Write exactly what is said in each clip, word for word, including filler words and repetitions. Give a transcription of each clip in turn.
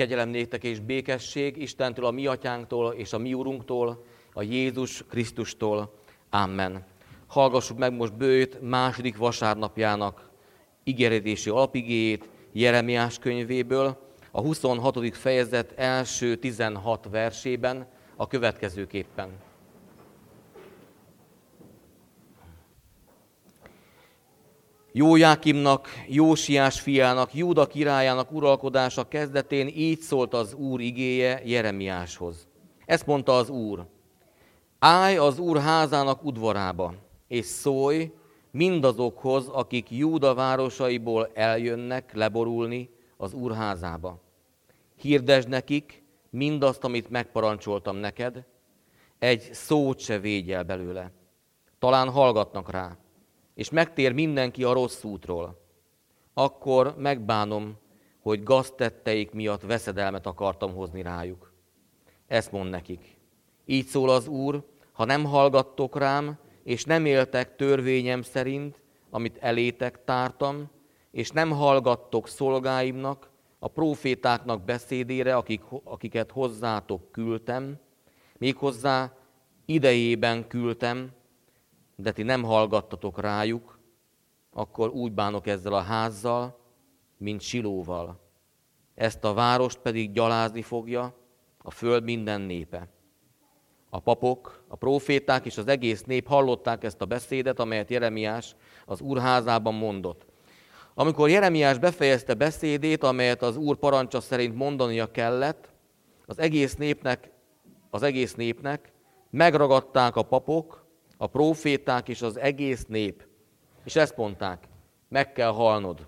Kegyelem néktek és békesség Istentől, a mi atyánktól és a mi Urunktól, a Jézus Krisztustól. Amen. Hallgassuk meg most bőjt második vasárnapjának ígéretési alapigéjét Jeremiás könyvéből, a huszonhatodik fejezet első tizenhat versében a következőképpen. Jójákimnak, Jósiás fiának, Júda királyának uralkodása kezdetén így szólt az Úr igéje Jeremiáshoz. Ezt mondta az Úr: állj az Úr házának udvarába, és szólj mindazokhoz, akik Júda városaiból eljönnek leborulni az Úr házába. Hirdesd nekik mindazt, amit megparancsoltam neked, egy szót se védj el belőle. Talán hallgatnak rá, és megtér mindenki a rossz útról. Akkor megbánom, hogy gaztetteik miatt veszedelmet akartam hozni rájuk. Ezt mond nekik: így szól az Úr, ha nem hallgattok rám, és nem éltek törvényem szerint, amit elétek tártam, és nem hallgattok szolgáimnak, a prófétáknak beszédére, akik, akiket hozzátok küldtem, méghozzá idejében küldtem, de ti nem hallgattatok rájuk, akkor úgy bánok ezzel a házzal, mint Silóval. Ezt a várost pedig gyalázni fogja a föld minden népe. A papok, a próféták és az egész nép hallották ezt a beszédet, amelyet Jeremiás az Úr házában mondott. Amikor Jeremiás befejezte beszédét, amelyet az Úr parancsa szerint mondania kellett, az egész népnek, az egész népnek megragadták a papok, a próféták és az egész nép, és ezt mondták: meg kell halnod.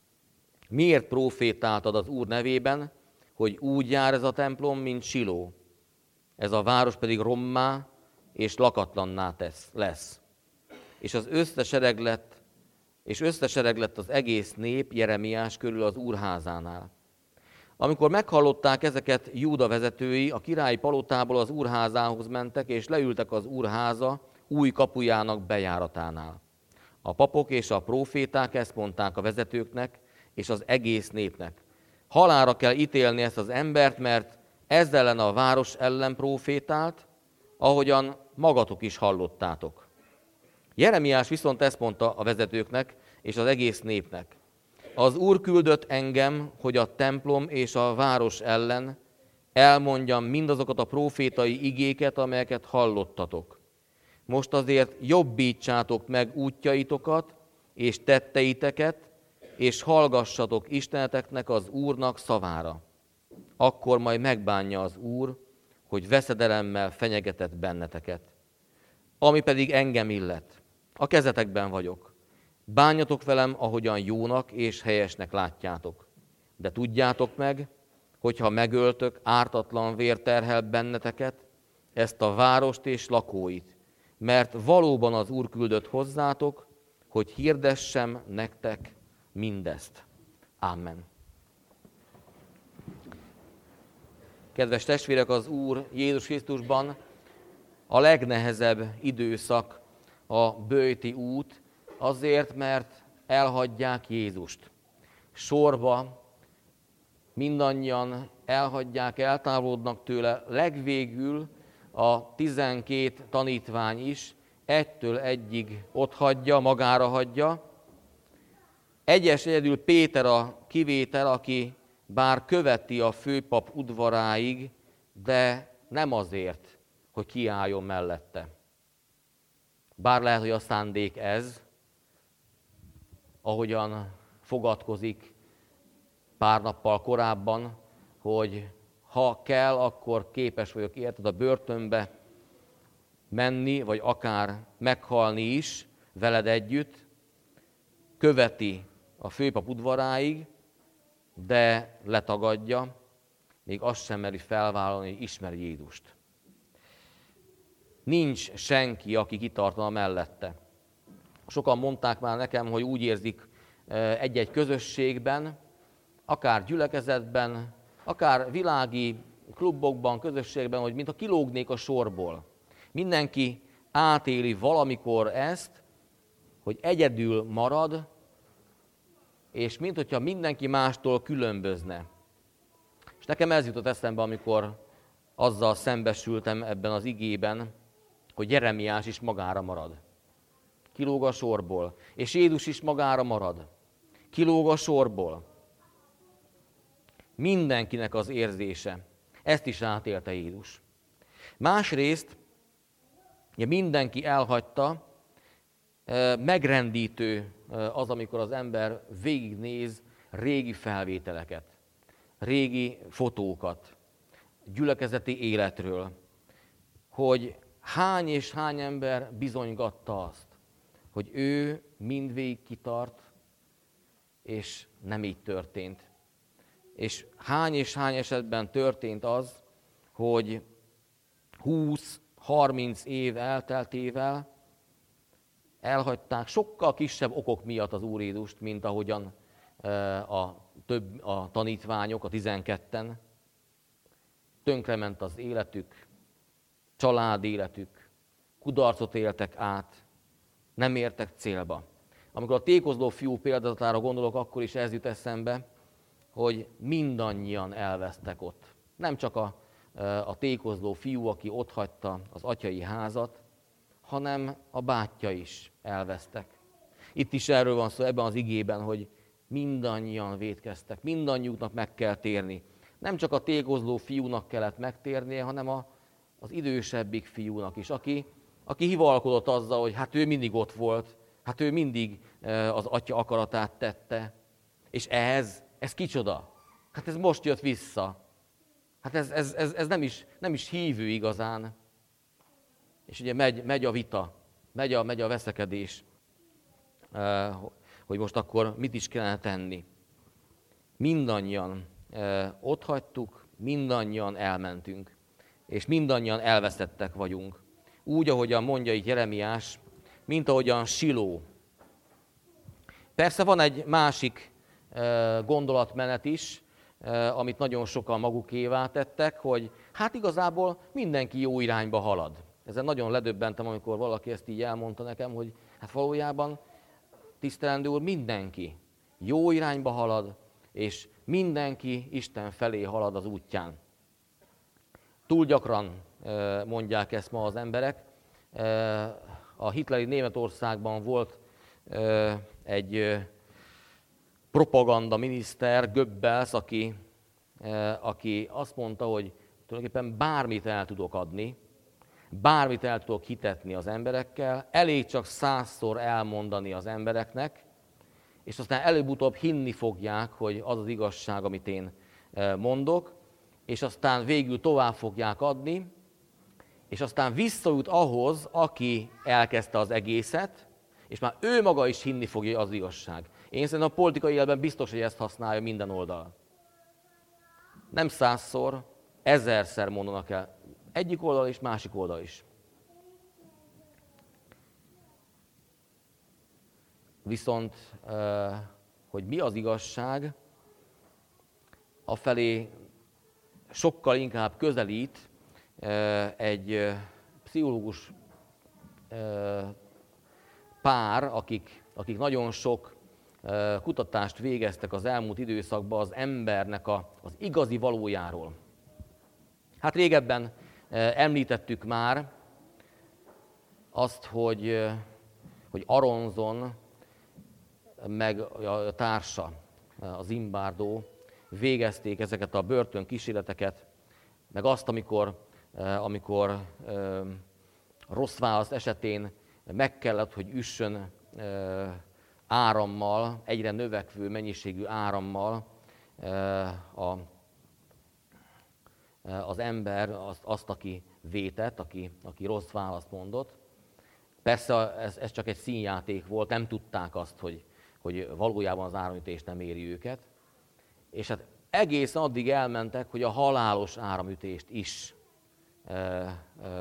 Miért prófétáltad az Úr nevében, hogy úgy jár ez a templom, mint Siló? Ez a város pedig rommá és lakatlanná tesz, lesz. És az összesereg lett, és összesereg lett az egész nép Jeremiás körül az Úr házánál. Amikor meghallották ezeket, Júda vezetői a királyi palotából az Úr házához mentek, és leültek az Úr háza új kapujának bejáratánál. A papok és a próféták ezt mondták a vezetőknek és az egész népnek: halálra kell ítélni ezt az embert, mert ezzel ellen a város ellen prófétált, ahogyan magatok is hallottátok. Jeremiás viszont ezt mondta a vezetőknek és az egész népnek: az Úr küldött engem, hogy a templom és a város ellen elmondjam mindazokat a prófétai igéket, amelyeket hallottatok. Most azért jobbítsátok meg útjaitokat és tetteiteket, és hallgassatok Isteneteknek, az Úrnak szavára. Akkor majd megbánja az Úr, hogy veszedelemmel fenyegetett benneteket. Ami pedig engem illet, a kezetekben vagyok. Bánjatok velem, ahogyan jónak és helyesnek látjátok. De tudjátok meg, hogyha megöltök, ártatlan vér terhel benneteket, ezt a várost és lakóit, mert valóban az Úr küldött hozzátok, hogy hirdessem nektek mindezt. Amen. Kedves testvérek, az Úr Jézus Krisztusban a legnehezebb időszak a böjti út, azért, mert elhagyják Jézust. Sorba mindannyian elhagyják, eltávolodnak tőle, legvégül a tizenkét tanítvány is egytől egyig otthagyja, magára hagyja. Egyes egyedül Péter a kivétel, aki bár követi a főpap udvaráig, de nem azért, hogy kiálljon mellette. Bár lehet, hogy a szándék ez, ahogyan fogadkozik pár nappal korábban, hogy ha kell, akkor képes vagyok érted a börtönbe menni, vagy akár meghalni is veled együtt, követi a főpap udvaráig, de letagadja, még azt sem meri felvállalni, hogy ismeri Jézust. Nincs senki, aki kitartana mellette. Sokan mondták már nekem, hogy úgy érzik egy-egy közösségben, akár gyülekezetben, akár világi klubokban, közösségben, hogy mintha kilógnék a sorból. Mindenki átéli valamikor ezt, hogy egyedül marad, és mint hogyha mindenki mástól különbözne. És nekem ez jutott eszembe, amikor azzal szembesültem ebben az igében, hogy Jeremiás is magára marad. Kilóg a sorból. És Jézus is magára marad. Kilóg a sorból. Mindenkinek az érzése. Ezt is átélte Jézus. Másrészt, ugye mindenki elhagyta, megrendítő az, amikor az ember végignéz régi felvételeket, régi fotókat, gyülekezeti életről, hogy hány és hány ember bizonygatta azt, hogy ő mindvégig kitart, és nem így történt. És hány és hány esetben történt az, hogy húsz-harminc év elteltével elhagyták sokkal kisebb okok miatt az Úr Jézust, mint ahogyan a, több, a tanítványok, a tizenketten. Tönkrement az életük, család életük, kudarcot éltek át, nem értek célba. Amikor a tékozló fiú példazatára gondolok, akkor is ez jut eszembe, hogy mindannyian elvesztek ott. Nem csak a, a tékozló fiú, aki otthagyta az atyai házat, hanem a bátyja is elvesztek. Itt is erről van szó ebben az igében, hogy mindannyian vétkeztek, mindannyiuknak meg kell térni. Nem csak a tékozló fiúnak kellett megtérnie, hanem a, az idősebbik fiúnak is, aki, aki hivalkodott azzal, hogy hát ő mindig ott volt, hát ő mindig az atya akaratát tette. És ez, ez kicsoda? Hát ez most jött vissza. Hát ez, ez, ez, ez nem, is, nem is hívő igazán. És ugye megy, megy a vita, megy a, megy a veszekedés, hogy most akkor mit is kellene tenni. Mindannyian ott hagytuk, mindannyian elmentünk, és mindannyian elveszettek vagyunk. Úgy, ahogyan mondja itt Jeremiás, mint ahogyan Siló. Persze van egy másik gondolatmenet is, amit nagyon sokan magukévá tettek, hogy hát igazából mindenki jó irányba halad. Ezen nagyon ledöbbentem, amikor valaki ezt így elmondta nekem, hogy hát valójában, tisztelendő úr, mindenki jó irányba halad, és mindenki Isten felé halad az útján. Túl gyakran mondják ezt ma az emberek. A hitleri Németországban volt egy propaganda miniszter, Goebbels, aki, aki azt mondta, hogy tulajdonképpen bármit el tudok adni, bármit el tudok hitetni az emberekkel, elég csak százszor elmondani az embereknek, és aztán előbb-utóbb hinni fogják, hogy az az igazság, amit én mondok, és aztán végül tovább fogják adni, és aztán visszajut ahhoz, aki elkezdte az egészet, és már ő maga is hinni fogja, az igazság. Én szerintem a politikai életben biztos, hogy ezt használja minden oldal. Nem százszor, ezerszer mondanak el. Egyik oldal és másik oldal is. Viszont, hogy mi az igazság, afelé sokkal inkább közelít egy pszichológus pár, akik, akik nagyon sok kutatást végeztek az elmúlt időszakban az embernek a, az igazi valójáról. Hát régebben említettük már azt, hogy, hogy Aronzon meg a társa, az Zimbardo végezték ezeket a börtönkísérleteket, meg azt, amikor, amikor rossz válasz esetén meg kellett, hogy üssön árammal, egyre növekvő mennyiségű árammal a, az ember, azt, azt aki vétett, aki, aki rossz választ mondott. Persze ez, ez csak egy színjáték volt, nem tudták azt, hogy, hogy valójában az áramütés nem éri őket. És hát egészen addig elmentek, hogy a halálos áramütést is, e, e,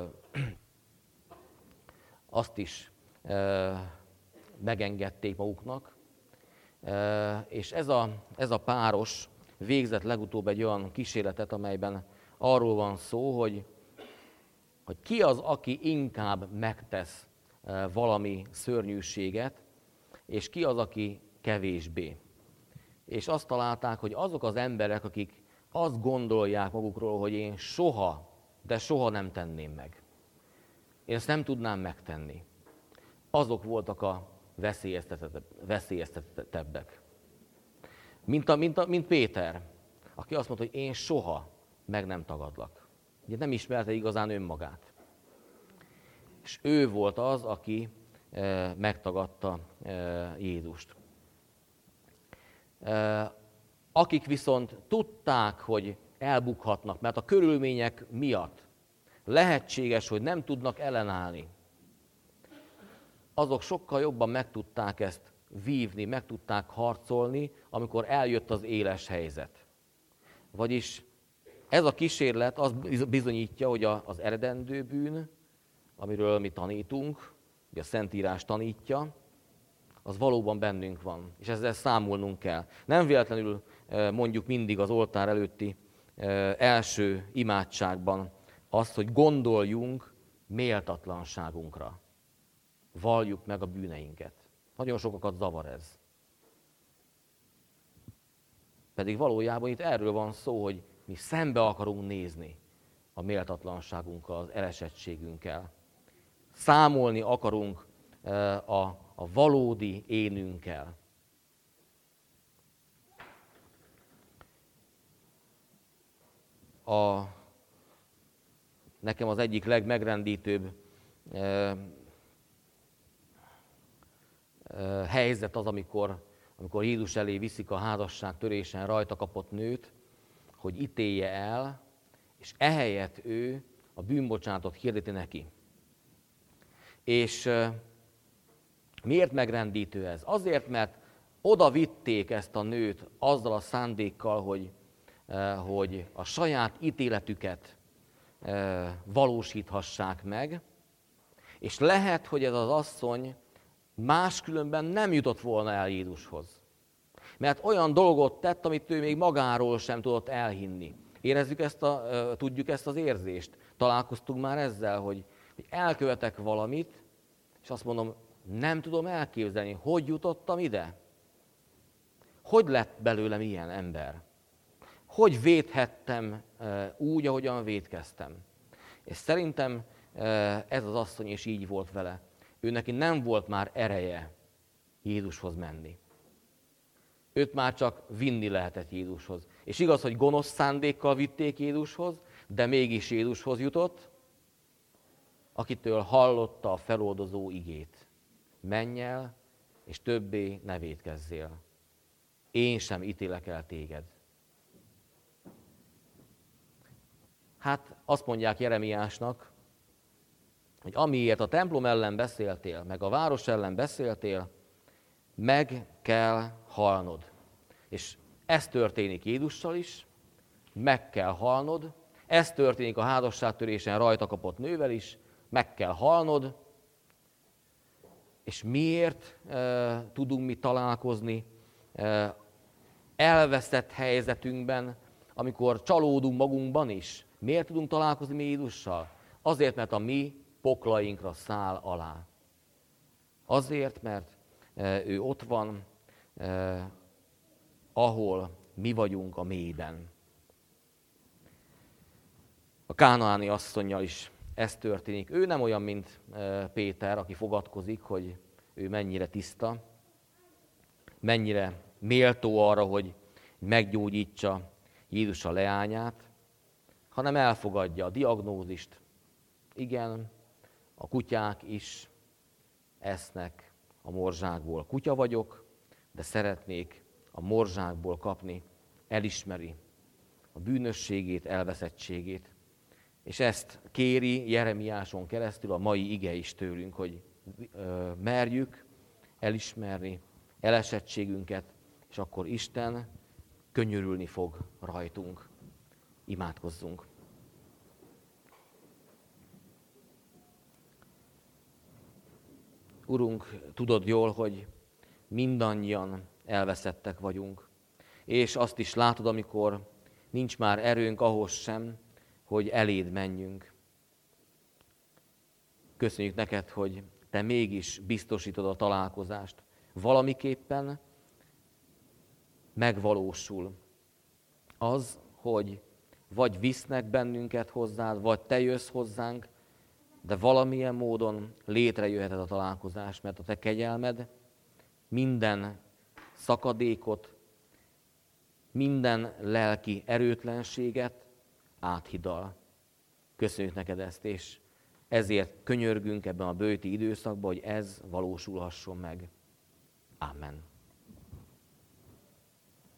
azt is e, megengedték maguknak. E, és ez a, ez a páros végzett legutóbb egy olyan kísérletet, amelyben arról van szó, hogy, hogy ki az, aki inkább megtesz e, valami szörnyűséget, és ki az, aki kevésbé. És azt találták, hogy azok az emberek, akik azt gondolják magukról, hogy én soha, de soha nem tenném meg. Én ezt nem tudnám megtenni. Azok voltak a veszélyeztetettebbek. Mint, a, mint, a, mint Péter, aki azt mondta, hogy én soha meg nem tagadlak. Ugye nem ismerte igazán önmagát. És ő volt az, aki e, megtagadta e, Jézust. E, akik viszont tudták, hogy elbukhatnak, mert a körülmények miatt lehetséges, hogy nem tudnak ellenállni, azok sokkal jobban meg tudták ezt vívni, meg tudták harcolni, amikor eljött az éles helyzet. Vagyis ez a kísérlet az bizonyítja, hogy az eredendő bűn, amiről mi tanítunk, hogy a Szentírás tanítja, az valóban bennünk van, és ezzel számolnunk kell. Nem véletlenül mondjuk mindig az oltár előtti első imádságban azt, hogy gondoljunk méltatlanságunkra. Valljuk meg a bűneinket. Nagyon sokakat zavar ez. Pedig valójában itt erről van szó, hogy mi szembe akarunk nézni a méltatlanságunkkal, az elesettségünkkel. Számolni akarunk a, a valódi énünkkel. A, nekem az egyik legmegrendítőbb eh, eh, helyzet az, amikor, amikor Jézus elé viszik a házasságtörésen rajta kapott nőt, hogy ítélje el, és ehelyett ő a bűnbocsánatot hirdeti neki. És eh, miért megrendítő ez? Azért, mert oda vitték ezt a nőt azzal a szándékkal, hogy, eh, hogy a saját ítéletüket valósíthassák meg, és lehet, hogy ez az asszony máskülönben nem jutott volna el Jézushoz. Mert olyan dolgot tett, amit ő még magáról sem tudott elhinni. Érezzük ezt a, tudjuk ezt az érzést? Találkoztunk már ezzel, hogy, hogy elkövetek valamit, és azt mondom, nem tudom elképzelni, hogy jutottam ide? Hogy lett belőlem ilyen ember? Hogy védhettem úgy, ahogyan vétkeztem? És szerintem ez az asszony is így volt vele. Ő neki nem volt már ereje Jézushoz menni. Őt már csak vinni lehetett Jézushoz. És igaz, hogy gonosz szándékkal vitték Jézushoz, de mégis Jézushoz jutott, akitől hallotta a feloldozó igét. Menj el, és többé ne vétkezzél. Én sem ítélek el téged. Hát azt mondják Jeremiásnak, hogy amiért a templom ellen beszéltél, meg a város ellen beszéltél, meg kell halnod. És ez történik Jézussal is, meg kell halnod, ez történik a házasságtörésen rajta kapott nővel is, meg kell halnod. És miért e, tudunk mi találkozni e, elveszett helyzetünkben, amikor csalódunk magunkban is? Miért tudunk találkozni mi Jézussal? Azért, mert a mi poklainkra száll alá. Azért, mert e, ő ott van, e, ahol mi vagyunk a mélyben. A kánaáni asszonnyal is ez történik. Ő nem olyan, mint e, Péter, aki fogadkozik, hogy ő mennyire tiszta, mennyire méltó arra, hogy meggyógyítsa Jézus a leányát, hanem elfogadja a diagnózist. Igen, a kutyák is esznek a morzsákból. Kutya vagyok, de szeretnék a morzsákból kapni. Elismeri a bűnösségét, elveszettségét. És ezt kéri Jeremiáson keresztül a mai ige is tőlünk, hogy merjük elismerni elesettségünket, és akkor Isten könyörülni fog rajtunk. Imádkozzunk. Urunk, tudod jól, hogy mindannyian elveszettek vagyunk, és azt is látod, amikor nincs már erőnk ahhoz sem, hogy eléd menjünk. Köszönjük neked, hogy te mégis biztosítod a találkozást. Valamiképpen megvalósul az, hogy vagy visznek bennünket hozzád, vagy te jössz hozzánk, de valamilyen módon létrejöhet ez a találkozás, mert a te kegyelmed minden szakadékot, minden lelki erőtlenséget áthidal. Köszönjük neked ezt, és ezért könyörgünk ebben a bőti időszakban, hogy ez valósulhasson meg. Amen.